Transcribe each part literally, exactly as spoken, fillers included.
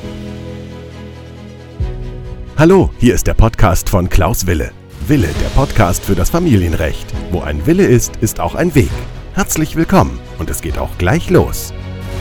Hallo, hier ist der Podcast von Klaus Wille. Wille, der Podcast für das Familienrecht. Wo ein Wille ist, ist auch ein Weg. Herzlich willkommen und es geht auch gleich los.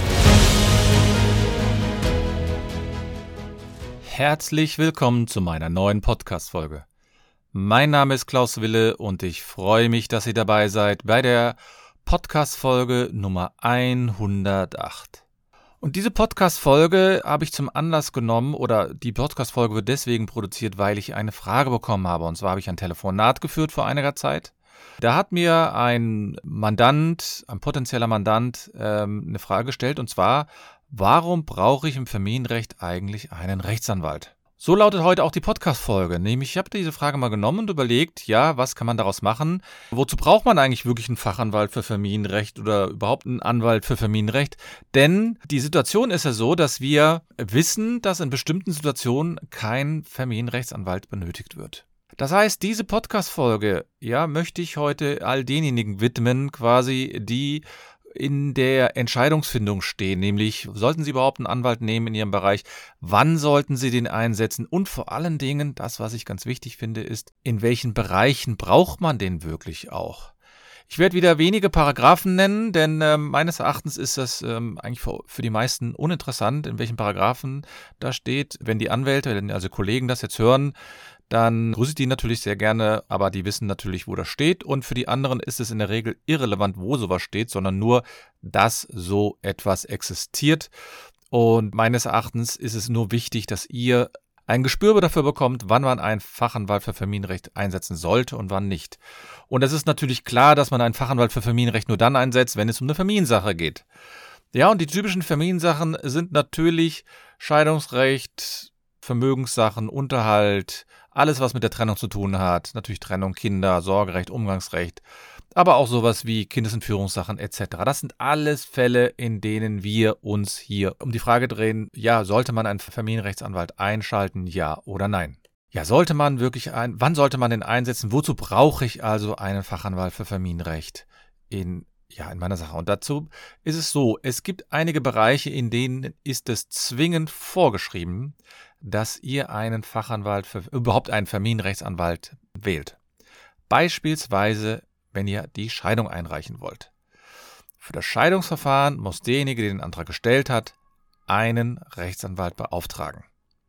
Herzlich willkommen zu meiner neuen Podcast-Folge. Mein Name ist Klaus Wille und ich freue mich, dass ihr dabei seid bei der Podcast-Folge Nummer hundertacht. Und diese Podcast-Folge habe ich zum Anlass genommen, oder die Podcast-Folge wird deswegen produziert, weil ich eine Frage bekommen habe. Und zwar habe ich ein Telefonat geführt vor einiger Zeit. Da hat mir ein Mandant, ein potenzieller Mandant, ähm, eine Frage gestellt, und zwar: Warum brauche ich im Familienrecht eigentlich einen Rechtsanwalt? So lautet heute auch die Podcast-Folge. Nämlich, ich habe diese Frage mal genommen und überlegt, ja, was kann man daraus machen? Wozu braucht man eigentlich wirklich einen Fachanwalt für Familienrecht oder überhaupt einen Anwalt für Familienrecht? Denn die Situation ist ja so, dass wir wissen, dass in bestimmten Situationen kein Familienrechtsanwalt benötigt wird. Das heißt, diese Podcast-Folge, ja, möchte ich heute all denjenigen widmen, quasi, die in der Entscheidungsfindung stehen, nämlich sollten Sie überhaupt einen Anwalt nehmen in Ihrem Bereich, wann sollten Sie den einsetzen und vor allen Dingen, das, was ich ganz wichtig finde, ist, in welchen Bereichen braucht man den wirklich auch? Ich werde wieder wenige Paragraphen nennen, denn äh, meines Erachtens ist das ähm, eigentlich für, für die meisten uninteressant, in welchen Paragraphen da steht. Wenn die Anwälte, also Kollegen das jetzt hören, dann grüße ich die natürlich sehr gerne, aber die wissen natürlich, wo das steht. Und für die anderen ist es in der Regel irrelevant, wo sowas steht, sondern nur, dass so etwas existiert. Und meines Erachtens ist es nur wichtig, dass ihr ein Gespür dafür bekommt, wann man einen Fachanwalt für Familienrecht einsetzen sollte und wann nicht. Und es ist natürlich klar, dass man einen Fachanwalt für Familienrecht nur dann einsetzt, wenn es um eine Familiensache geht. Ja, und die typischen Familiensachen sind natürlich Scheidungsrecht, Vermögenssachen, Unterhalt, alles, was mit der Trennung zu tun hat. Natürlich Trennung, Kinder, Sorgerecht, Umgangsrecht, aber auch sowas wie Kindesentführungssachen et cetera. Das sind alles Fälle, in denen wir uns hier um die Frage drehen, ja, sollte man einen Familienrechtsanwalt einschalten, ja oder nein? Ja, sollte man wirklich ein, wann sollte man den einsetzen? Wozu brauche ich also einen Fachanwalt für Familienrecht in Ja, in meiner Sache? Und dazu ist es so, es gibt einige Bereiche, in denen ist es zwingend vorgeschrieben, dass ihr einen Fachanwalt, für, überhaupt einen Familienrechtsanwalt wählt. Beispielsweise, wenn ihr die Scheidung einreichen wollt. Für das Scheidungsverfahren muss derjenige, der den Antrag gestellt hat, einen Rechtsanwalt beauftragen.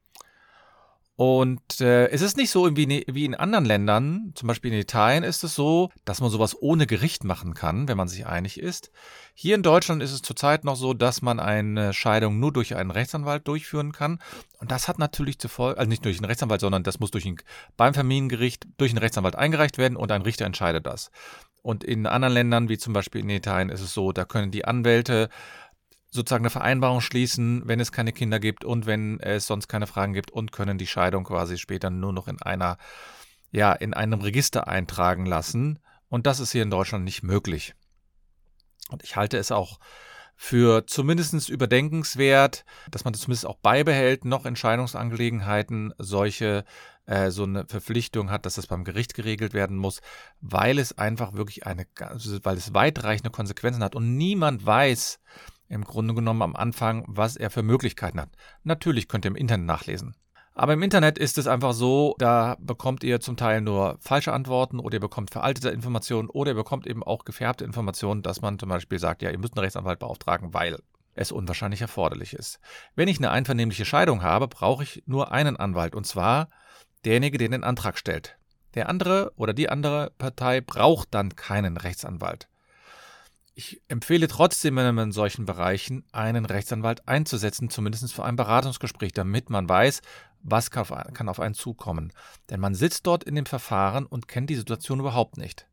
Und äh, es ist nicht so wie, wie in anderen Ländern, zum Beispiel in Italien ist es so, dass man sowas ohne Gericht machen kann, wenn man sich einig ist. Hier in Deutschland ist es zurzeit noch so, dass man eine Scheidung nur durch einen Rechtsanwalt durchführen kann. Und das hat natürlich zur Folge, also nicht durch einen Rechtsanwalt, sondern das muss durch ein, beim Familiengericht durch einen Rechtsanwalt eingereicht werden und ein Richter entscheidet das. Und in anderen Ländern, wie zum Beispiel in Italien, ist es so, da können die Anwälte sozusagen eine Vereinbarung schließen, wenn es keine Kinder gibt und wenn es sonst keine Fragen gibt, und können die Scheidung quasi später nur noch in einer, ja, in einem Register eintragen lassen. Und das ist hier in Deutschland nicht möglich. Und ich halte es auch für zumindest überdenkenswert, dass man das zumindest auch beibehält, noch in Scheidungsangelegenheiten solche, äh, so eine Verpflichtung hat, dass das beim Gericht geregelt werden muss, weil es einfach wirklich eine, weil es weitreichende Konsequenzen hat und niemand weiß im Grunde genommen am Anfang, was er für Möglichkeiten hat. Natürlich könnt ihr im Internet nachlesen. Aber im Internet ist es einfach so, da bekommt ihr zum Teil nur falsche Antworten oder ihr bekommt veraltete Informationen oder ihr bekommt eben auch gefärbte Informationen, dass man zum Beispiel sagt, ja, ihr müsst einen Rechtsanwalt beauftragen, weil es unwahrscheinlich erforderlich ist. Wenn ich eine einvernehmliche Scheidung habe, brauche ich nur einen Anwalt, und zwar derjenige, der den Antrag stellt. Der andere oder die andere Partei braucht dann keinen Rechtsanwalt. Ich empfehle trotzdem in solchen Bereichen einen Rechtsanwalt einzusetzen, zumindest für ein Beratungsgespräch, damit man weiß, was kann auf einen zukommen. Denn man sitzt dort in dem Verfahren und kennt die Situation überhaupt nicht.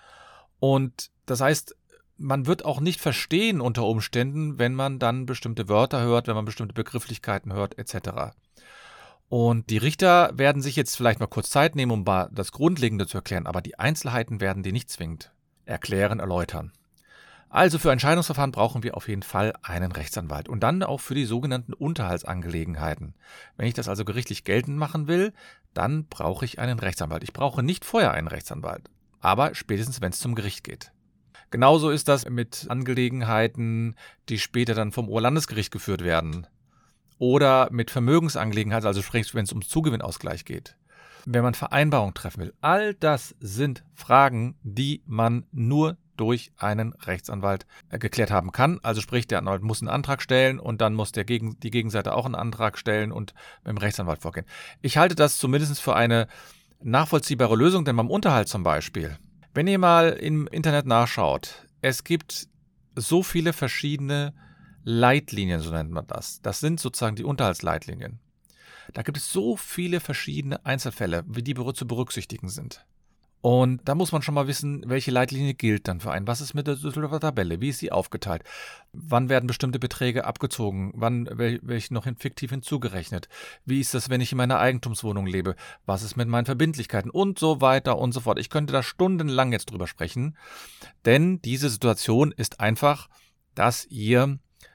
Und das heißt, man wird auch nicht verstehen unter Umständen, wenn man dann bestimmte Wörter hört, wenn man bestimmte Begrifflichkeiten hört et cetera. Und die Richter werden sich jetzt vielleicht mal kurz Zeit nehmen, um das Grundlegende zu erklären, aber die Einzelheiten werden die nicht zwingend erklären, erläutern. Also für ein Scheidungsverfahren brauchen wir auf jeden Fall einen Rechtsanwalt und dann auch für die sogenannten Unterhaltsangelegenheiten. Wenn ich das also gerichtlich geltend machen will, dann brauche ich einen Rechtsanwalt. Ich brauche nicht vorher einen Rechtsanwalt, aber spätestens, wenn es zum Gericht geht. Genauso ist das mit Angelegenheiten, die später dann vom Oberlandesgericht geführt werden oder mit Vermögensangelegenheiten, also sprich, wenn es um Zugewinnausgleich geht, wenn man Vereinbarungen treffen will. All das sind Fragen, die man nur durch einen Rechtsanwalt geklärt haben kann. Also sprich, der Anwalt muss einen Antrag stellen und dann muss der Gegen, die Gegenseite auch einen Antrag stellen und mit dem Rechtsanwalt vorgehen. Ich halte das zumindest für eine nachvollziehbare Lösung, denn beim Unterhalt zum Beispiel, wenn ihr mal im Internet nachschaut, es gibt so viele verschiedene Leitlinien, so nennt man das. Das sind sozusagen die Unterhaltsleitlinien. Da gibt es so viele verschiedene Einzelfälle, wie die zu berücksichtigen sind. Und da muss man schon mal wissen, welche Leitlinie gilt dann für einen. Was ist mit der Tabelle? Wie ist sie aufgeteilt? Wann werden bestimmte Beträge abgezogen? Wann welche noch fiktiv hinzugerechnet? Wie ist das, wenn ich in meiner Eigentumswohnung lebe? Was ist mit meinen Verbindlichkeiten? Und so weiter und so fort. Ich könnte da stundenlang jetzt drüber sprechen, denn diese Situation ist einfach, dass ihr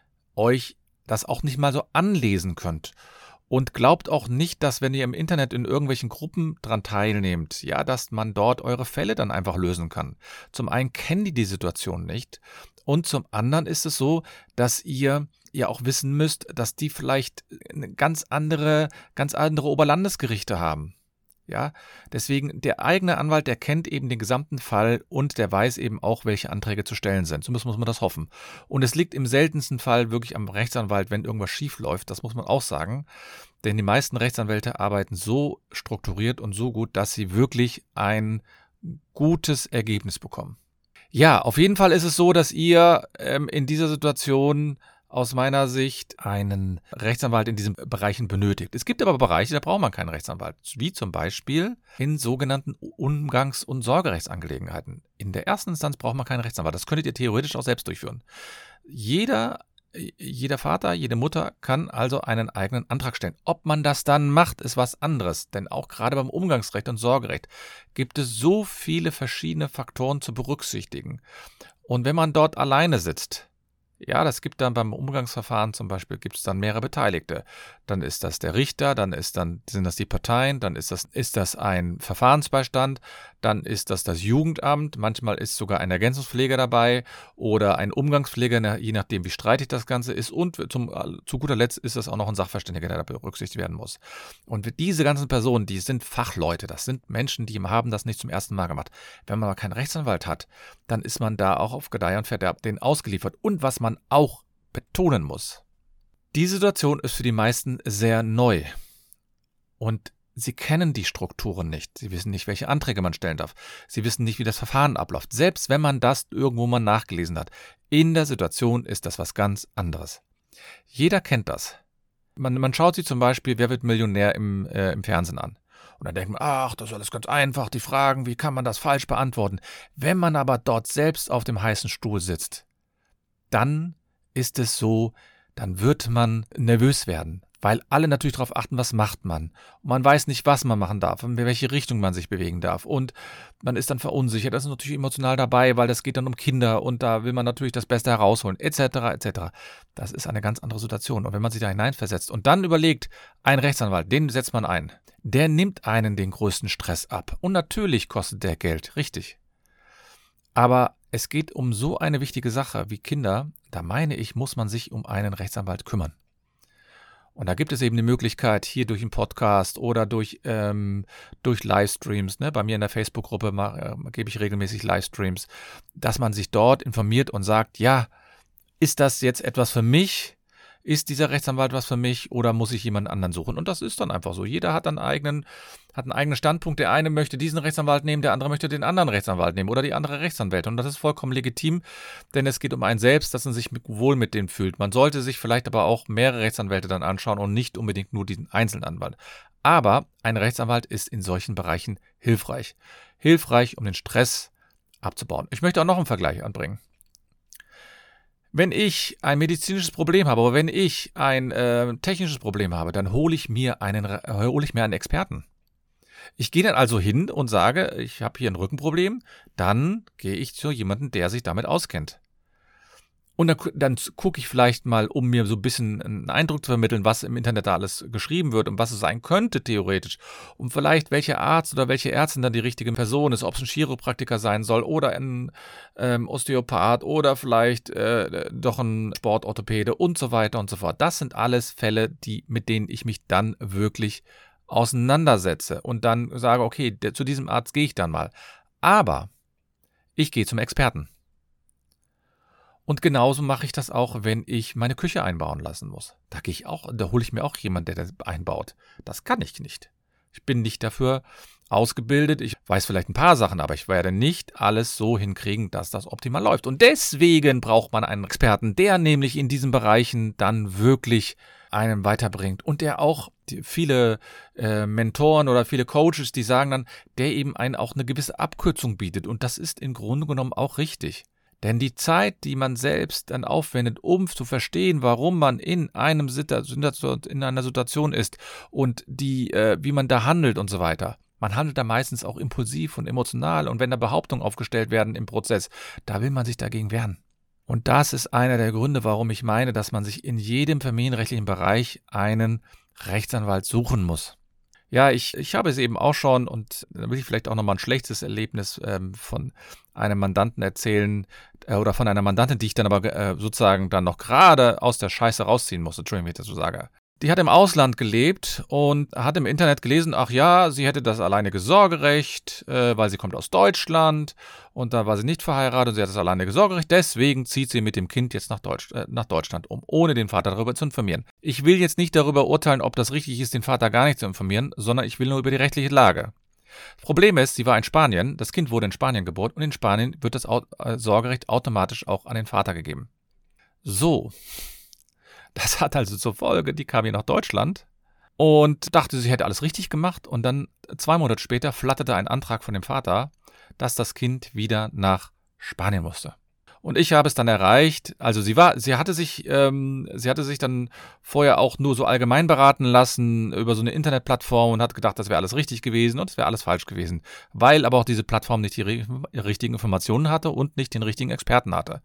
euch das auch nicht mal so anlesen könnt. Und glaubt auch nicht, dass wenn ihr im Internet in irgendwelchen Gruppen dran teilnehmt, ja, dass man dort eure Fälle dann einfach lösen kann. Zum einen kennen die die Situation nicht und zum anderen ist es so, dass ihr ja auch wissen müsst, dass die vielleicht eine ganz andere, ganz andere Oberlandesgerichte haben. Ja, deswegen der eigene Anwalt, der kennt eben den gesamten Fall und der weiß eben auch, welche Anträge zu stellen sind. Zumindest muss man das hoffen. Und es liegt im seltensten Fall wirklich am Rechtsanwalt, wenn irgendwas schief läuft. Das muss man auch sagen. Denn die meisten Rechtsanwälte arbeiten so strukturiert und so gut, dass sie wirklich ein gutes Ergebnis bekommen. Ja, auf jeden Fall ist es so, dass ihr ähm, in dieser Situation aus meiner Sicht einen Rechtsanwalt in diesen Bereichen benötigt. Es gibt aber Bereiche, da braucht man keinen Rechtsanwalt, wie zum Beispiel in sogenannten Umgangs- und Sorgerechtsangelegenheiten. In der ersten Instanz braucht man keinen Rechtsanwalt. Das könntet ihr theoretisch auch selbst durchführen. Jeder, jeder Vater, jede Mutter kann also einen eigenen Antrag stellen. Ob man das dann macht, ist was anderes. Denn auch gerade beim Umgangsrecht und Sorgerecht gibt es so viele verschiedene Faktoren zu berücksichtigen. Und wenn man dort alleine sitzt, ja, das gibt dann beim Umgangsverfahren zum Beispiel, gibt es dann mehrere Beteiligte. Dann ist das der Richter, dann ist dann sind das die Parteien, dann ist das, ist das ein Verfahrensbeistand, dann ist das das Jugendamt, manchmal ist sogar ein Ergänzungspfleger dabei oder ein Umgangspfleger, je nachdem wie streitig das Ganze ist und zum, zu guter Letzt ist das auch noch ein Sachverständiger, der da berücksichtigt werden muss. Und diese ganzen Personen, die sind Fachleute, das sind Menschen, die haben das nicht zum ersten Mal gemacht. Wenn man aber keinen Rechtsanwalt hat, dann ist man da auch auf Gedeih und Verderb denen ausgeliefert. Und was man auch betonen muss, die Situation ist für die meisten sehr neu und sie kennen die Strukturen nicht. Sie wissen nicht, welche Anträge man stellen darf. Sie wissen nicht, wie das Verfahren abläuft. Selbst wenn man das irgendwo mal nachgelesen hat. In der Situation ist das was ganz anderes. Jeder kennt das. Man, man schaut sich zum Beispiel Wer wird Millionär im, äh, im Fernsehen an. Und dann denkt man, ach, das ist alles ganz einfach, die Fragen, wie kann man das falsch beantworten? Wenn man aber dort selbst auf dem heißen Stuhl sitzt, dann ist es so, dann wird man nervös werden, weil alle natürlich darauf achten, was macht man. Und man weiß nicht, was man machen darf, in welche Richtung man sich bewegen darf. Und man ist dann verunsichert, das ist natürlich emotional dabei, weil das geht dann um Kinder und da will man natürlich das Beste herausholen, et cetera et cetera. Das ist eine ganz andere Situation. Und wenn man sich da hineinversetzt und dann überlegt, ein Rechtsanwalt, den setzt man ein, der nimmt einen den größten Stress ab. Und natürlich kostet der Geld, richtig. Aber es geht um so eine wichtige Sache wie Kinder, da meine ich, muss man sich um einen Rechtsanwalt kümmern. Und da gibt es eben die Möglichkeit, hier durch einen Podcast oder durch, ähm, durch Livestreams, ne? Bei mir in der Facebook-Gruppe äh, gebe ich regelmäßig Livestreams, dass man sich dort informiert und sagt, ja, ist das jetzt etwas für mich? Ist dieser Rechtsanwalt was für mich oder muss ich jemanden anderen suchen? Und das ist dann einfach so. Jeder hat einen eigenen, hat einen eigenen Standpunkt. Der eine möchte diesen Rechtsanwalt nehmen, der andere möchte den anderen Rechtsanwalt nehmen oder die andere Rechtsanwältin. Und das ist vollkommen legitim, denn es geht um einen selbst, dass man sich wohl mit dem fühlt. Man sollte sich vielleicht aber auch mehrere Rechtsanwälte dann anschauen und nicht unbedingt nur diesen einzelnen Anwalt. Aber ein Rechtsanwalt ist in solchen Bereichen hilfreich. Hilfreich, um den Stress abzubauen. Ich möchte auch noch einen Vergleich anbringen. Wenn ich ein medizinisches Problem habe, aber wenn ich ein äh, technisches Problem habe, dann hole ich mir einen, äh, hole ich mir einen Experten. Ich gehe dann also hin und sage, ich habe hier ein Rückenproblem, dann gehe ich zu jemandem, der sich damit auskennt. Und dann, dann gucke ich vielleicht mal, um mir so ein bisschen einen Eindruck zu vermitteln, was im Internet da alles geschrieben wird und was es sein könnte theoretisch. Und vielleicht welcher Arzt oder welche Ärztin dann die richtige Person ist, ob es ein Chiropraktiker sein soll oder ein ähm, Osteopath oder vielleicht äh, doch ein Sportorthopäde und so weiter und so fort. Das sind alles Fälle, die, mit denen ich mich dann wirklich auseinandersetze und dann sage, okay, der, zu diesem Arzt gehe ich dann mal. Aber ich gehe zum Experten. Und genauso mache ich das auch, wenn ich meine Küche einbauen lassen muss. Da gehe ich auch, da hole ich mir auch jemanden, der das einbaut. Das kann ich nicht. Ich bin nicht dafür ausgebildet. Ich weiß vielleicht ein paar Sachen, aber ich werde nicht alles so hinkriegen, dass das optimal läuft. Und deswegen braucht man einen Experten, der nämlich in diesen Bereichen dann wirklich einen weiterbringt und der auch die, viele äh, Mentoren oder viele Coaches, die sagen dann, der eben einen auch eine gewisse Abkürzung bietet. Und das ist im Grunde genommen auch richtig. Denn die Zeit, die man selbst dann aufwendet, um zu verstehen, warum man in einem Situation, in einer Situation ist und die, äh, wie man da handelt und so weiter. Man handelt da meistens auch impulsiv und emotional und wenn da Behauptungen aufgestellt werden im Prozess, da will man sich dagegen wehren. Und das ist einer der Gründe, warum ich meine, dass man sich in jedem familienrechtlichen Bereich einen Rechtsanwalt suchen muss. Ja, ich, ich habe es eben auch schon und da will ich vielleicht auch nochmal ein schlechtes Erlebnis ähm, von einem Mandanten erzählen äh, oder von einer Mandantin, die ich dann aber äh, sozusagen dann noch gerade aus der Scheiße rausziehen musste, Entschuldigung, wie ich das so sage. Die hat im Ausland gelebt und hat im Internet gelesen, ach ja, sie hätte das alleinige Sorgerecht, äh, weil sie kommt aus Deutschland und da war sie nicht verheiratet und sie hat das alleinige Sorgerecht, deswegen zieht sie mit dem Kind jetzt nach, Deutsch, äh, nach Deutschland um, ohne den Vater darüber zu informieren. Ich will jetzt nicht darüber urteilen, ob das richtig ist, den Vater gar nicht zu informieren, sondern ich will nur über die rechtliche Lage. Das Problem ist, sie war in Spanien, das Kind wurde in Spanien geboren und in Spanien wird das äh, Sorgerecht automatisch auch an den Vater gegeben. So. Das hat also zur Folge, die kam hier nach Deutschland und dachte, sie hätte alles richtig gemacht und dann zwei Monate später flatterte ein Antrag von dem Vater, dass das Kind wieder nach Spanien musste. Und ich habe es dann erreicht, also sie war, sie hatte sich, ähm, sie hatte sich dann vorher auch nur so allgemein beraten lassen über so eine Internetplattform und hat gedacht, das wäre alles richtig gewesen und es wäre alles falsch gewesen, weil aber auch diese Plattform nicht die richtigen Informationen hatte und nicht den richtigen Experten hatte.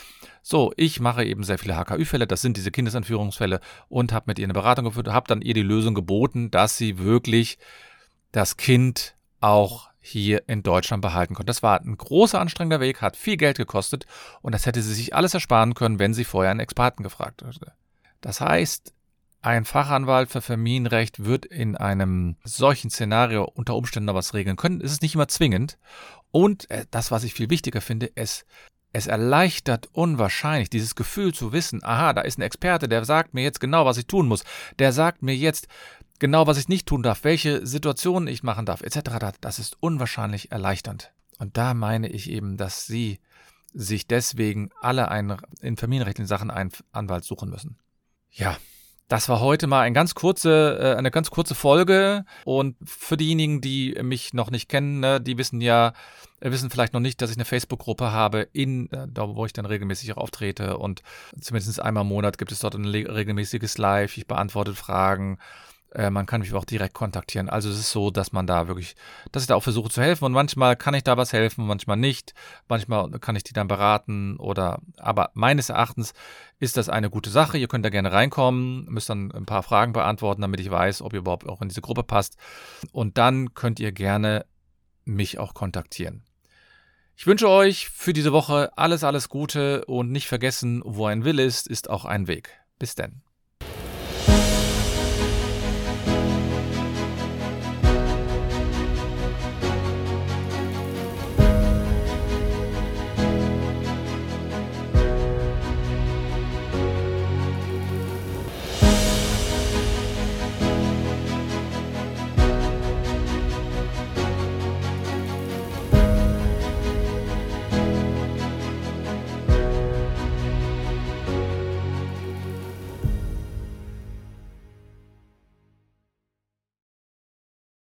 So, ich mache eben sehr viele H K Ü-Fälle, das sind diese Kindesentführungsfälle und habe mit ihr eine Beratung geführt, habe dann ihr die Lösung geboten, dass sie wirklich das Kind auch hier in Deutschland behalten konnte. Das war ein großer, anstrengender Weg, hat viel Geld gekostet und das hätte sie sich alles ersparen können, wenn sie vorher einen Experten gefragt hätte. Das heißt, ein Fachanwalt für Familienrecht wird in einem solchen Szenario unter Umständen noch was regeln können. Es ist nicht immer zwingend und das, was ich viel wichtiger finde, es Es erleichtert unwahrscheinlich dieses Gefühl zu wissen, aha, da ist ein Experte, der sagt mir jetzt genau, was ich tun muss. Der sagt mir jetzt genau, was ich nicht tun darf, welche Situationen ich machen darf, et cetera. Das ist unwahrscheinlich erleichternd. Und da meine ich eben, dass Sie sich deswegen alle einen, in familienrechtlichen Sachen einen Anwalt suchen müssen. Ja, das war heute mal eine ganz kurze, eine ganz kurze Folge und für diejenigen, die mich noch nicht kennen, die wissen ja, wissen vielleicht noch nicht, dass ich eine Facebook-Gruppe habe, in, da wo ich dann regelmäßig auch auftrete und zumindest einmal im Monat gibt es dort ein regelmäßiges Live, ich beantworte Fragen, man kann mich auch direkt kontaktieren. Also es ist so, dass man da wirklich, dass ich da auch versuche zu helfen und manchmal kann ich da was helfen, manchmal nicht. Manchmal kann ich die dann beraten oder, aber meines Erachtens ist das eine gute Sache. Ihr könnt da gerne reinkommen, müsst dann ein paar Fragen beantworten, damit ich weiß, ob ihr überhaupt auch in diese Gruppe passt. Und dann könnt ihr gerne mich auch kontaktieren. Ich wünsche euch für diese Woche alles, alles Gute und nicht vergessen, wo ein Wille ist, ist auch ein Weg. Bis dann.